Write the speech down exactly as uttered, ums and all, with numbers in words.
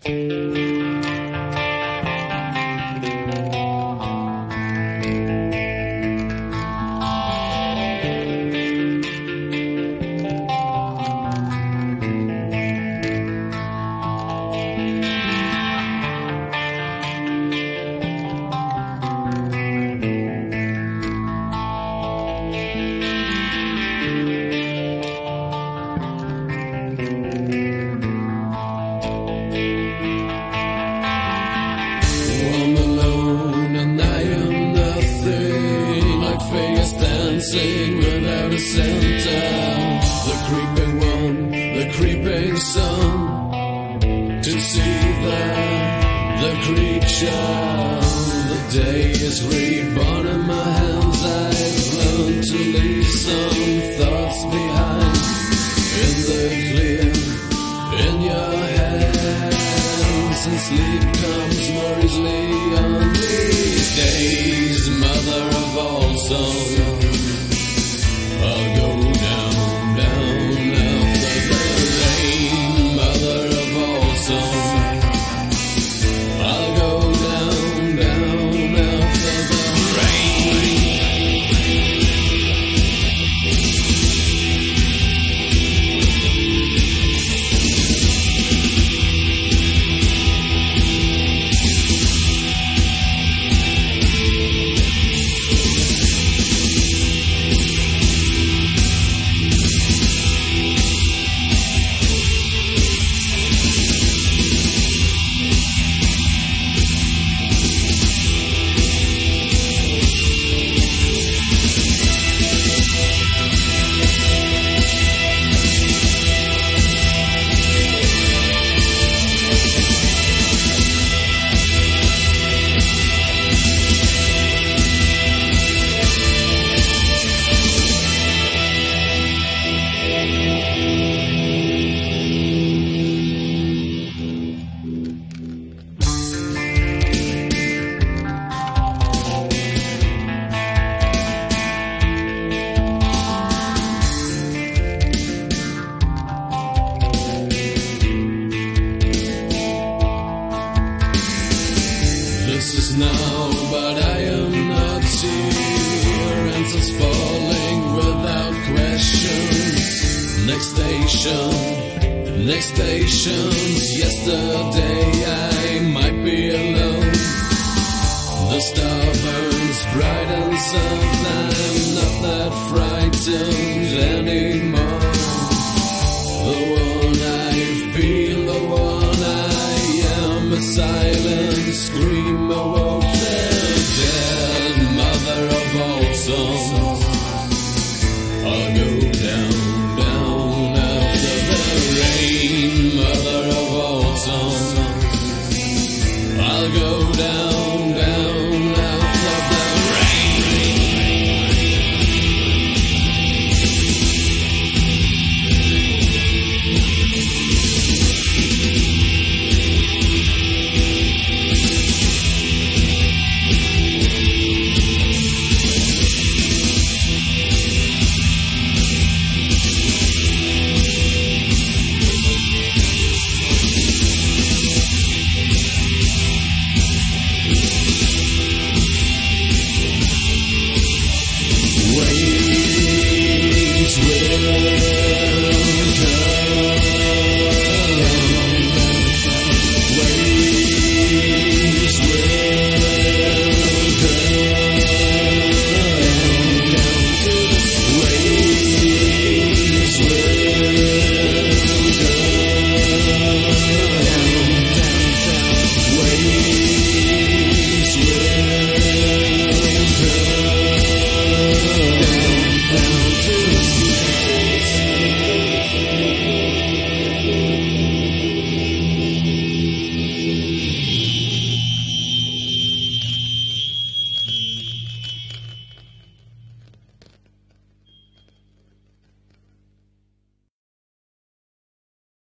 Dancing without a center, the creeping one, the creeping sun, to see the, the creature. The day is reborn in my hands. I've learned to leave some thoughts behind, in the clear, in your hands, and sleep comes more easily on these days. Mother of all songs, I'll go down, down after the rain. Mother of all songs, I'll go down, down after the rain. This is now, but I am not here. Answers falling without questions. Next station, next stations. Yesterday I might be alone. The star burns bright and soft. I'm not that frightened anymore. The one I feel, the one I am, a silent scream away.